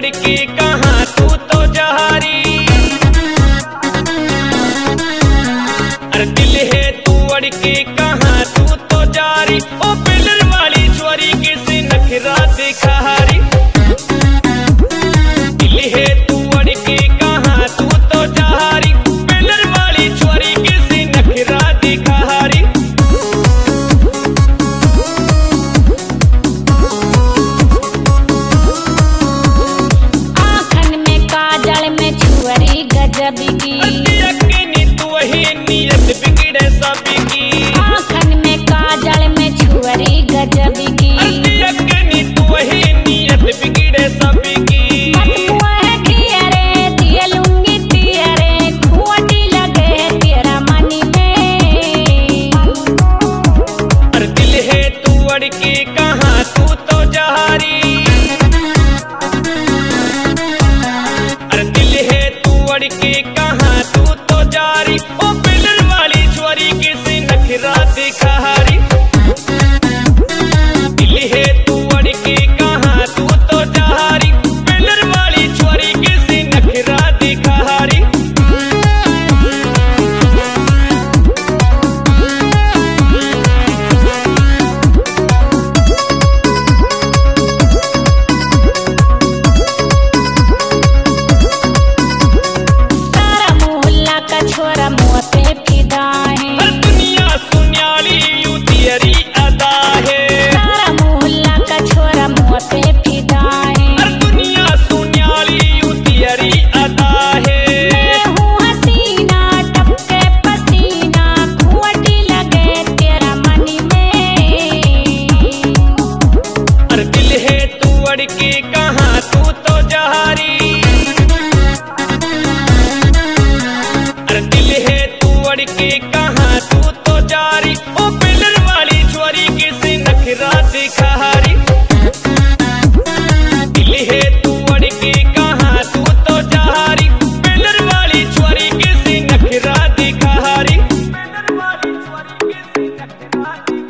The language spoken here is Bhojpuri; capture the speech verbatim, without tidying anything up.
अड़ के कहाँ तू तो जहारी। अरे दिल है तू अड़ के कहाँ तू तो जारी। ओ पिलर वाली छोरी किसी नखरा दिखारी। दिल है तू अड़ के कहाँ तू तो जहारी। पिलर वाली छोरी किसी नखरा दिखारी। आँखन में काजल में छुअरी गजब की। नियत बिगड़े सबकी। आँखन में काजल में छुअरी गजब की। अकनी तू वही नियत बिगड़े सबकी। मटुआ है खियरे दिए लूंगी तियरे खोटी लगे तेरा मनी में। अरे दिल है तू अड़ के कहाँ तू तो जहारी। अरे दिल है तू अड़ के कहाँ तू तो जारी। ओ पिलर वाली छोरी किसी नखरा दिखारी। दिल है तू अड़ के कहाँ तू तो जहारी। पिलर वाली छोरी किसी नखरा दिखारी। सारा मोहल्ला का छोरा मुँह पे फिदा है। हर दुनिया सुन्याली यू तियरी अदा है। सारा मोहल्ला का छोरा मुँह पे फिदा है। हर दुनिया सुन्याली यू तियरी अदा है। मैं हूँ हसीना टपके पसीना खोटी लगे तेरा मनी में। अरे दिल है तू अड़ के कहाँ तू तो जहारी। अरे दिल है तू अड़ के कहाँ तू तो जारी। ओ पिलर वाली छोरी किसी नखरा दिखारी। दिल है तू अड़ के कहाँ तू तो जहारी। पिलर वाली छोरी किसी नखरा दिखारी। पिलर वाली छोरी किसी नखरा दिखारी।